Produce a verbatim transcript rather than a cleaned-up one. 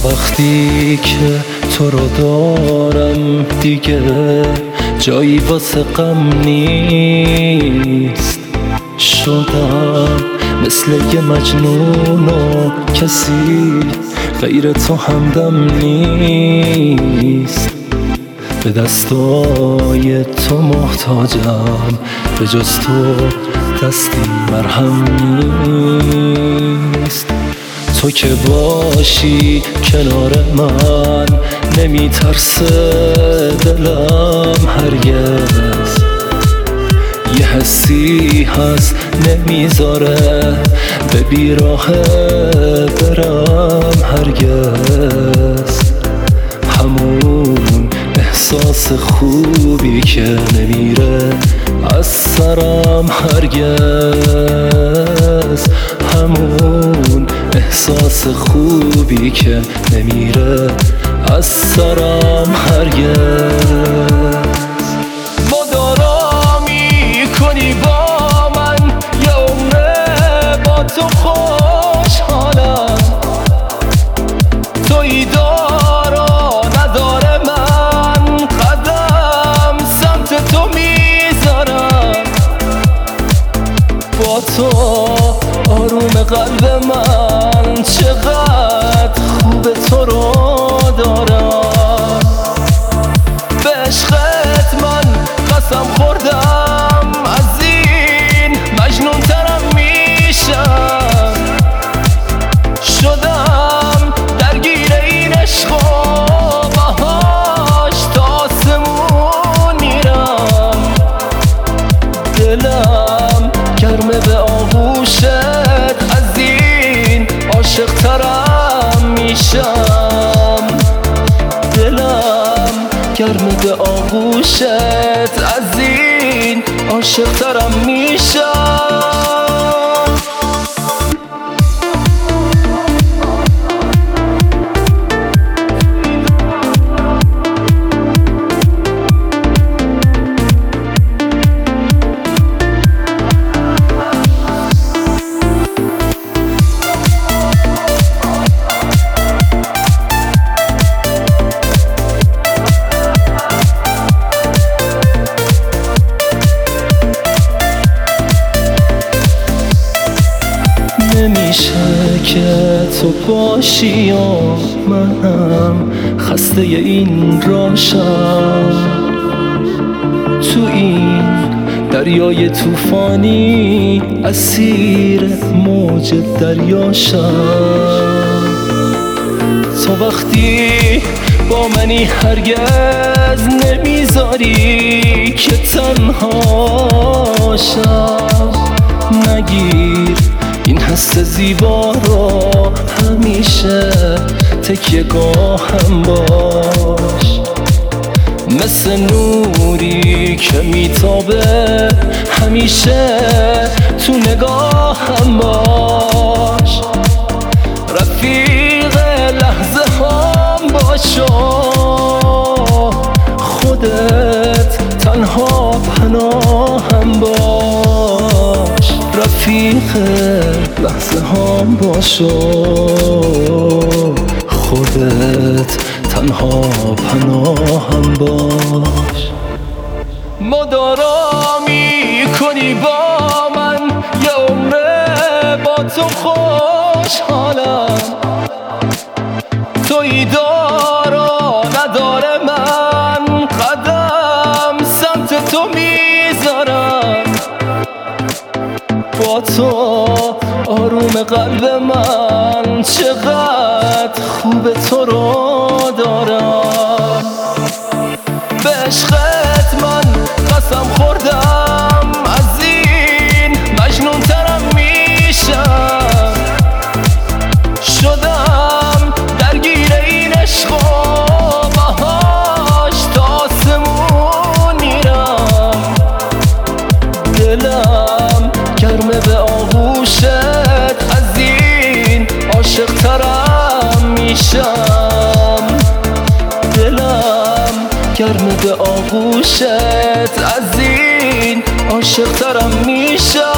تا وقتی که تو رو دارم دیگه جایی واسه غم نیست. شدم مثل یه مجنون و کسی غیر تو همدم نیست. به دستای تو محتاجم، به جز تو دستی مرهم نیست. تو که باشی کنار من نمیترسه دلم هرگز. یه حسی هست نمیذاره به بیراه برم هرگز. همون احساس خوبی که نمیره از سرم هرگز. همون احساس خوبی که نمیره از سرم هرگز. مدارا میکنی با من یه عمره با تو خوشحالم. توی دارا نداره من قدم سمت تو میذارم. با تو آروم قلب من چقدر خوب تو رو دارم. به عشقت من قسم خوردم از این مجنون ترم میشم. شدم درگیر این عشق و باهاش تا آسمون میرم. دلم گرمه به آغوشت از این عاشق ترم میشم. دلم گرمه به آغوشت از این عاشق ترم میشم. نمیشه که تو باشی و منم خسته این راشم. تو این دریای طوفانی اسیر موج دریاشم. تو وقتی با منی هرگز نمیذاری که تنهاشم. نگیر این حس زیبا رو همیشه تکیه گاهم باش. مثل نوری که میتابه همیشه تو نگاهم باش. رفیق لحظه هم باش و خودت تنها پناهم باش. رفیق لحظه هم باش و خودت تنها پناهم باش. مدارا میکنی با من یه عمره با تو خوشحالم. توی دارا نداره من قدم سمت تو میذارم. با تو آروم قلب من چقدر خوب تو رو دارم. به عشقت من قسم خوردم از این مجنون ترم میشم. شدم درگیر این عشق و باهاش تا آسمون میرم. دلم گرمه به آغوشت از این عاشق ترم میشم. دلم گرمه به آغوشت از این عاشق ترم میشم.